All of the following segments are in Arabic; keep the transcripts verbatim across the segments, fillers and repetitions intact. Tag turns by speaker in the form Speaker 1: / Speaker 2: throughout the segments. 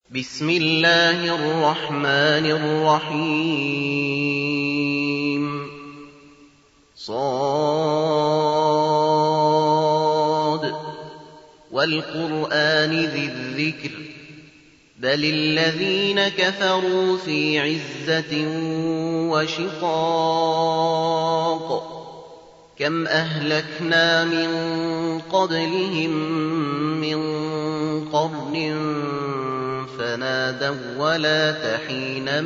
Speaker 1: بسم الله الرحمن الرحيم صاد والقرآن ذي الذكر بل الذين كفروا في عزة وشقاق كم أهلكنا من قبلهم من قرن فنادوا ولا تحين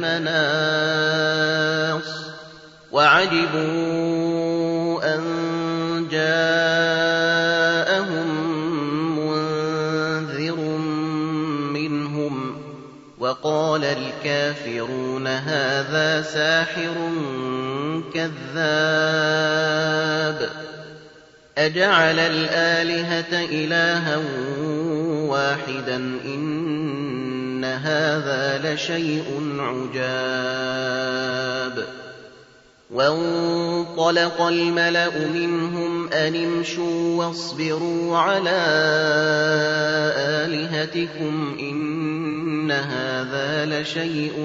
Speaker 1: مناص وعجبوا أن جاءهم منذر منهم وقال الكافرون هذا ساحر كذاب أجعل الآلهة إلها واحدا إن هذا لشيء عجاب وانطلق الملأ منهم أن امشوا واصبروا على آلهتكم إن هذا لشيء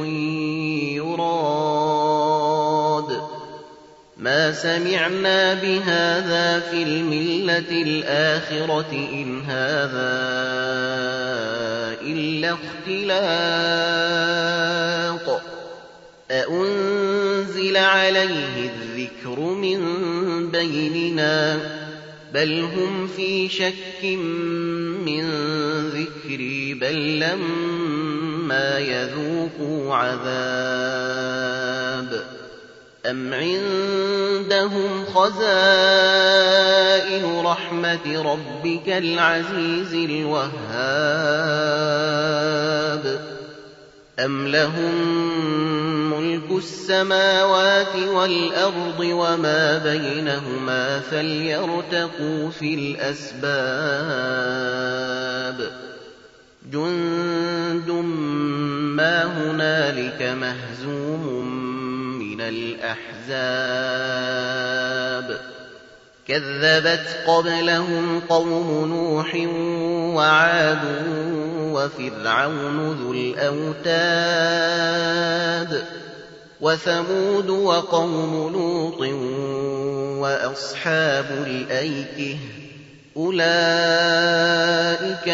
Speaker 1: يراد ما سمعنا بهذا في الملة الآخرة إن هذا إلا اختلاق أأنزل عليه الذكر من بيننا بل هم في شك من ذكري بل لما يذوقوا عذاب أم عندهم خزائن رحمة ربك العزيز الوهاب أم لهم ملك السماوات والأرض وما بينهما فليرتقوا في الأسباب جند ما هنالك مهزوم من الأحزاب كذبت قبلهم قوم نوح وعاد وفرعون ذو الأوتاد وثمود وقوم لوط وأصحاب الأيكة أولئك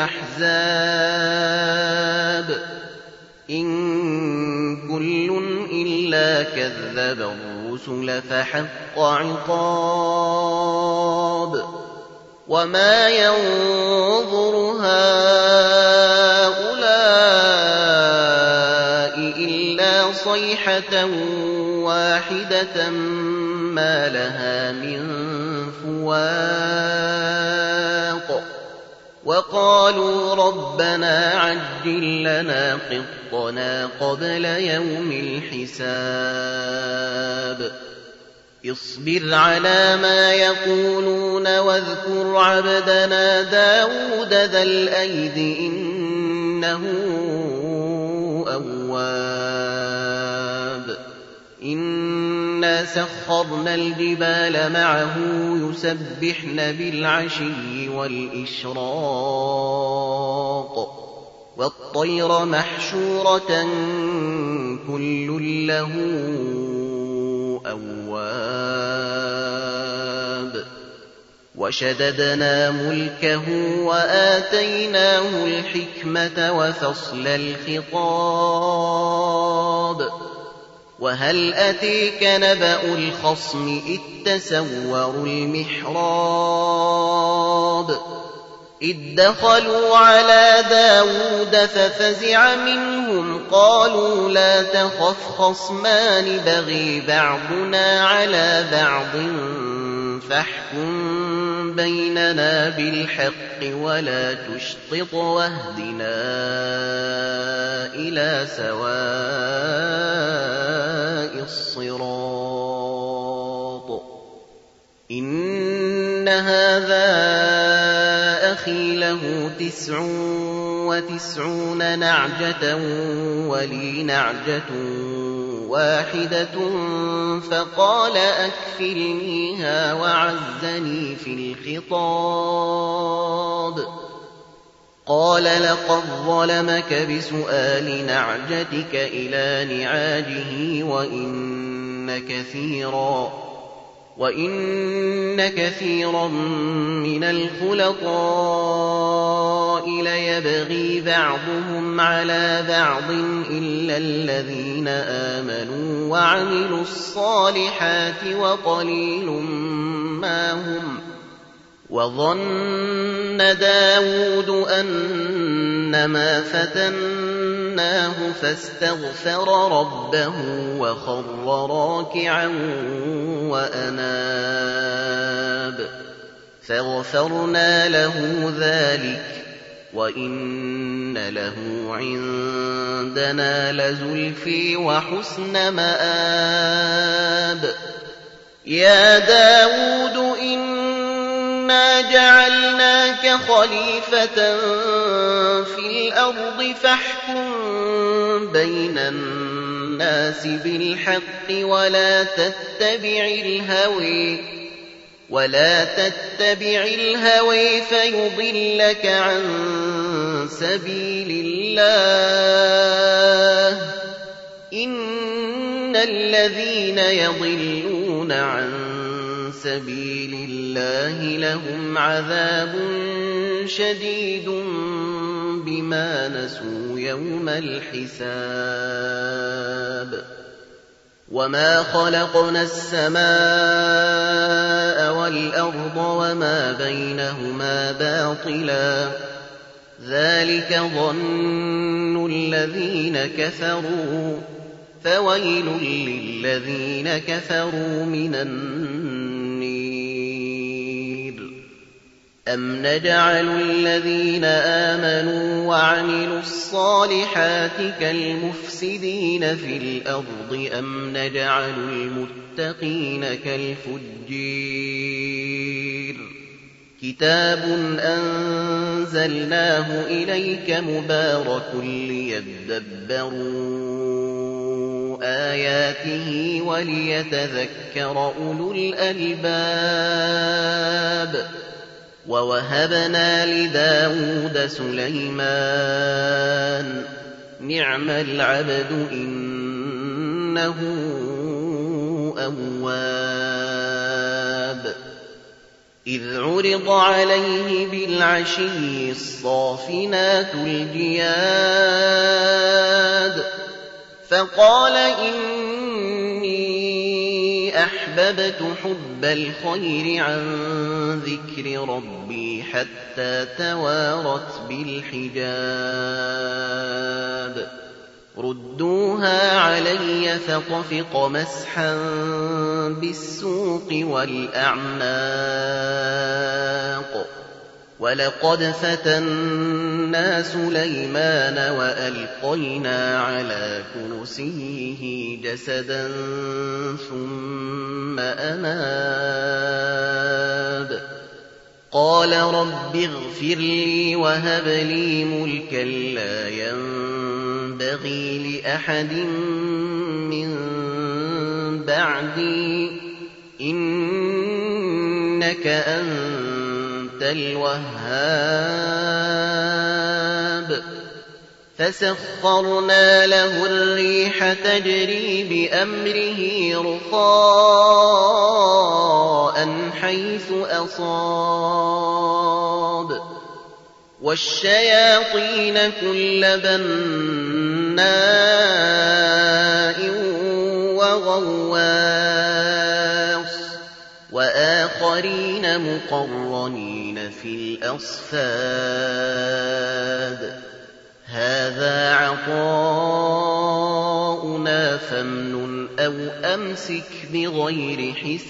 Speaker 1: الأحزاب إن كل إلا كذب الرسل فحق عقاب وما ينظر هؤلاء إلا صيحة واحدة ما لها من فواق وقالوا ربنا عجل لنا قطنا قبل يوم الحساب اصبر على ما يقولون واذكر عبدنا داود ذا الأيد إنه أواب إنا سخرنا الجبال معه يسبحن بالعشي والإشراق والطير محشورة كل له أواب وشددنا ملكه وآتيناه الحكمة وفصل الخطاب وهل أتيك نبأ الخصم إذ تسوروا المحراب إذ دخلوا على داود ففزع منهم قالوا لا تخف خصمان بغي بعضنا على بعض فاحكم بيننا بالحق ولا تشطط واهدنا إلى سواء الصراط إن هذا أخي له تسع وتسعون نعجة ولي نعجة واحدة فقال أكفلنيها وعزني في الخطاب قال لقد ظلمك بسؤال نعجتك إلى نعاجه وإن كثيرا وإن كثيرا من الخلطاء ليبغي بعضهم على بعض إلا الذين آمنوا وعملوا الصالحات وقليل ما هم. وظن داود أنما فتناه فاستغفر ربه وخر راكعا وأناب فغفرنا له ذلك وإن له عندنا لزلفي وحسن مآب. يا داود إنا جعلناك خليفة في الأرض فاحكم بين الناس بالحق ولا تتبع الهوى ولا تتبع الهوى فيضلك عن سبيل الله. إن الذين يضلون عن سبيل الله لهم عذاب شديد بما نسوا يوم الحساب. وما خلقنا السماء والأرض وما بينهما باطلا ذلك ظن الذين كفروا فويل للذين كفروا من النير. أم نجعل الذين آمنوا وعملوا الصالحات كالمفسدين في الأرض أم نجعل المتقين كالفجير. كتاب أنزلناه إليك مبارك ليدبروا آياته وليتذكر أولو الألباب. ووهبنا لداود سليمان نعم العبد إنه أواب. إذ عرض عليه بالعشي الصافنات الجياد فقال إني أحببت حب الخير عن ذكر ربي حتى توارت بالحجاب. ردوها علي فطفق مسحا بالسوق والأعناق. ولقد فتنا سليمان وألقينا على كرسيه جسدا ثم أناب. قال رب اغفر لي وهب لي ملكا لا ينبغي لأحد من بعدي إنك أنت الوهاب. فسخرنا له الريح تجري بأمره رخاء حيث أصاب والشياطين كل بناء وغواص وآخرين مقرنين في الأصفاد. هذا عطاؤنا فامنن أو أمسك بغير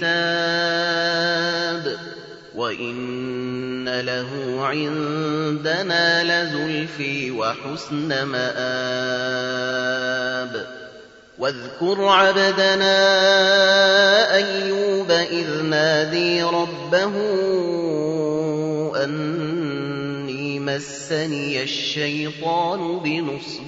Speaker 1: حساب. وإن له عندنا لزلفي وحسن مآب. واذكر عبدنا أيوب إذ نادي ربه أني مسني الشيطان بنصب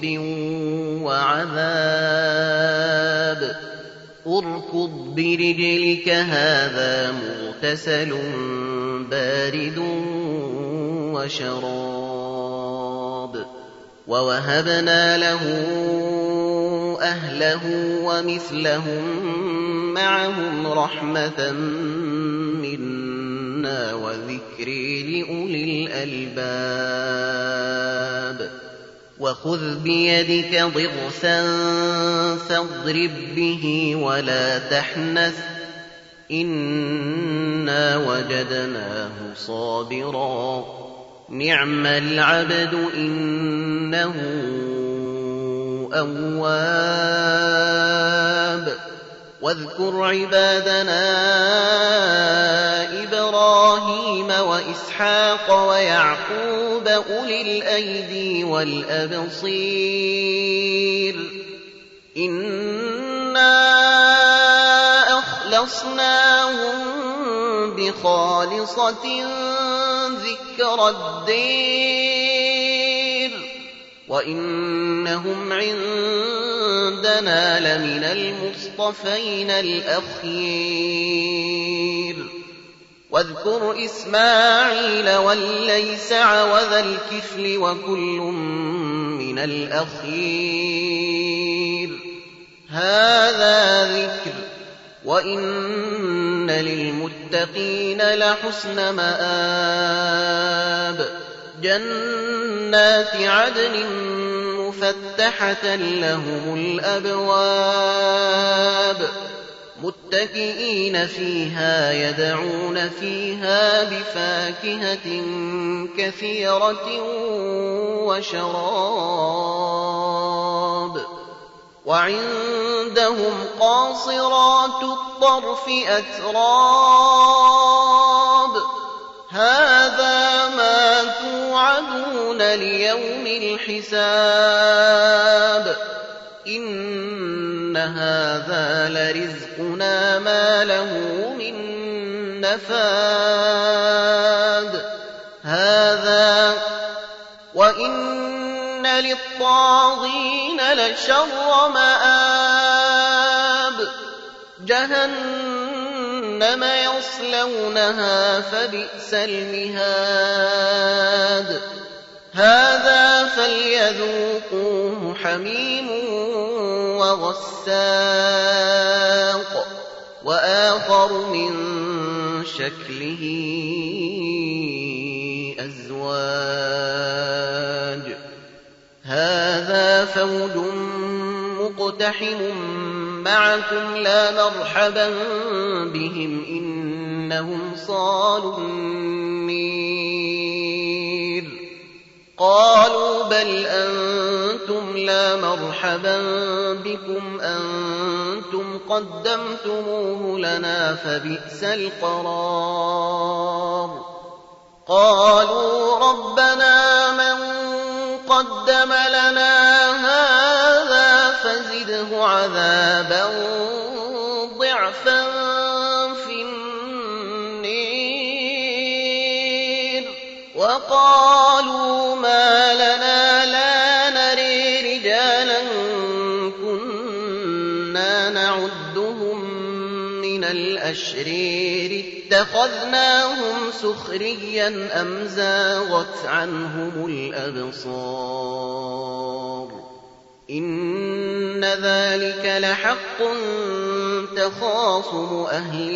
Speaker 1: وعذاب. اركض برجلك هذا مغتسل بارد وشراب. وَوَهَبْنَا لَهُ أَهْلَهُ وَمِثْلَهُم مَّعَهُمْ رَحْمَةً مِّنَّا وَذِكْرًا لِّأُولِي الْأَلْبَابِ وَخُذْ بِيَدِكَ ضِغْثًا فَاضْرِب بِّهِ وَلَا تَحْنَثْ ۗ إِنَّا وَجَدْنَاهُ صَابِرًا نِّعْمَ الْعَبْدُ إِنَّهُ أَوَّابٌ وَاذْكُرْ عِبَادَنَا إِبْرَاهِيمَ وَإِسْحَاقَ وَيَعْقُوبَ أُولِي الْأَيْدِي وَالْأَبْصِيرِ إِنَّا أَخْلَصْنَاهُم بِخَالِصَةٍ ذِكْرَى الدَّارِ وَإِنَّهُمْ عِندَنَا لَمِنَ الْمُصْطَفَيْنَ الْأَخْيَارِ وَاذْكُرْ إِسْمَاعِيلَ وَالْيَسَعَ وَذَا الْكِفْلِ وَكُلٌّ مِّنَ الْأَخْيَارِ هَٰذَا ذِكْرٌ وَإِنَّ لِلْمُتَّقِينَ لَحُسْنَ مَآبٍ جَنَّاتِ عَدْنٍ مُّفَتَّحَةً لَّهُمُ الْأَبْوَابُ مُتَّكِئِينَ فِيهَا يَدْعُونَ فِيهَا بِفَاكِهَةٍ كَثِيرَةٍ وَشَرَابٍ وَعِندَهُمْ قَاصِرَاتُ الطَّرْفِ أَتْرَابٌ هَٰذَا مَا تُوعَدُونَ لِيَوْمِ الْحِسَابِ إِنَّ هَٰذَا لَرِزْقُنَا مَا لَهُ مِن نَّفَادٍ هَٰذَا وَإِنَّ لِلطَّاغِينَ لَشَرَّ مَآبٍ جَهَنَّمَ يَصْلَوْنَهَا فَبِئْسَ الْمِهَادُ هَٰذَا فَلْيَذُوقُوهُ حَمِيمٌ وَغَسَّاقٌ وَآخَرُ مِن شَكْلِهِ أَزْوَاجٌ هَٰذَا فَوْجٌ مُّقْتَحِمٌ مَّعَكُمْ لَا مَرْحَبًا بِهِمْ إِنَّهُمْ صَالُو النِّيرِ قَالُوا بَلْ أَنتُمْ لَا مَرْحَبًا بِكُمْ أَنتُمْ قَدَّمْتُمُوهُ لَنَا فَبِئْسَ الْقَرَارُ قَالُوا رَبَّنَا مَن قَدَّمَ لَنَا هَٰذَا فَزِدْهُ عَذَابًا ضِعْفًا فِي النِّيرِ وَقَالُوا مَا لَنَا لَا نَرَىٰ رِجَالًا كُنَّا نَعُدُّهُم مِّنَ الْأَشْرَارِ اتَّخَذْنَاهُمْ سُخْرِيًّا أَمْ زَاغَتْ عَنْهُمُ الْأَبْصَارُ إِنَّ ذَٰلِكَ لَحَقٌّ تَخَاصُمُ أَهْلِ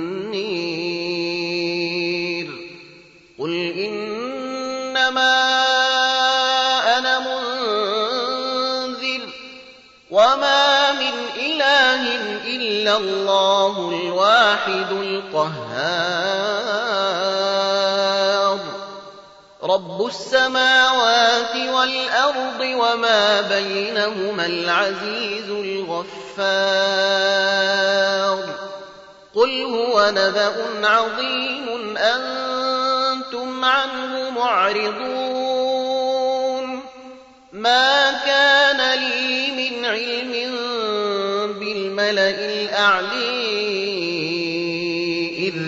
Speaker 1: النِّيرِ قُلْ إِنَّمَا أَنَا مُنذِرٌ وَمَا مِنْ إِلَٰهٍ إِلَّا اللَّهُ الْوَاحِدُ الْقَهَّارُ رَبُّ السَّمَاوَاتِ وَالْأَرْضِ وَمَا بَيْنَهُمَا الْعَزِيزُ الْغَفَّارُ قُلْ هُوَ نَبَأٌ عَظِيمٌ أَنتُمْ عَنْهُ مُعْرِضُونَ مَا كَانَ لِي مِنْ عِلْمٍ بِالْمَلَإِ الْأَعْلَىٰ إِذْ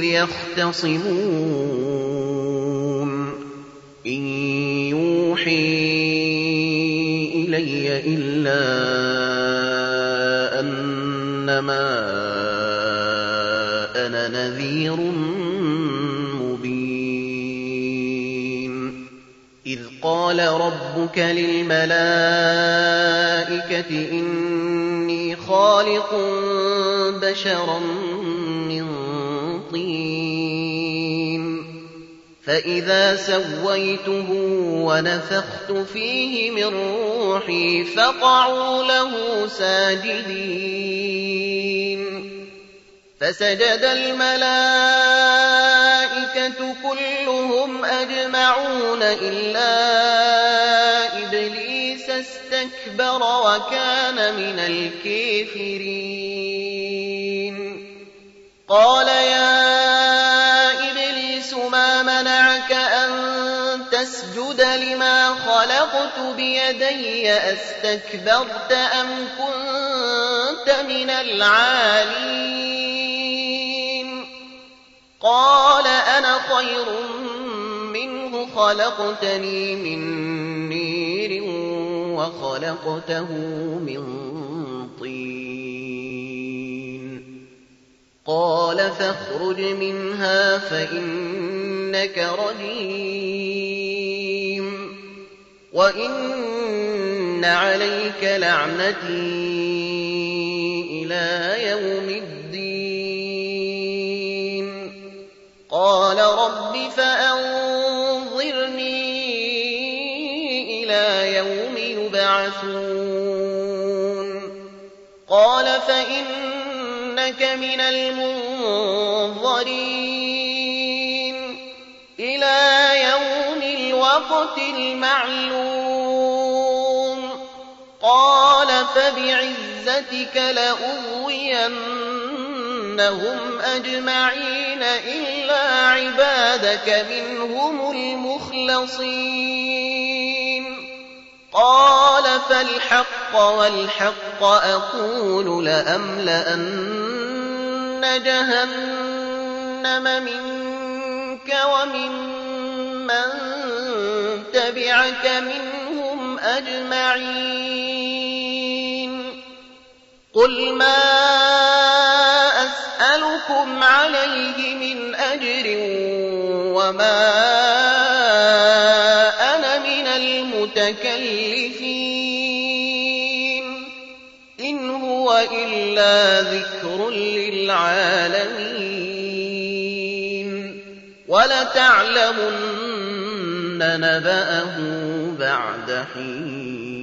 Speaker 1: يَخْتَصِمُونَ إِن يُوحِي إِلَيَّ إِلَّا أَنَّمَا أَنَا نَذِيرٌ مُّبِينٌ إِذْ قال ربك للملائكة إني خالق بشرا من طين فإذا سويته ونفخت فيه من روحي فقعوا له ساجدين فسجد الملائكة كلهم أجمعون إلا إبليس استكبر وكان من الكافرين قال يا إبليس ما منعك أن تسجد لما خلقت بيدي أستكبرت أم كنت من العالين قال أنا خير منه خلقتني من نير وخلقته من طين قال فاخرج منها فإنك رجيم وإن عليك لعنتي إلى يوم الدين قال رب فأنظرني إلى يوم يبعثون قال فإنك من المنظرين إلى يوم الوقت المعلوم قال فبعزتك لأغوينهم أجمعين إلا عبادك منهم المخلصين قال فالحق والحق أقول لأملأن جهنم منك وممن تبعك منهم أجمعين قل ما أسألكم عليه من أجر وما أنا من المتكلفين إن هو إلا ذكر للعالمين ولتعلمن نبأه بعد حين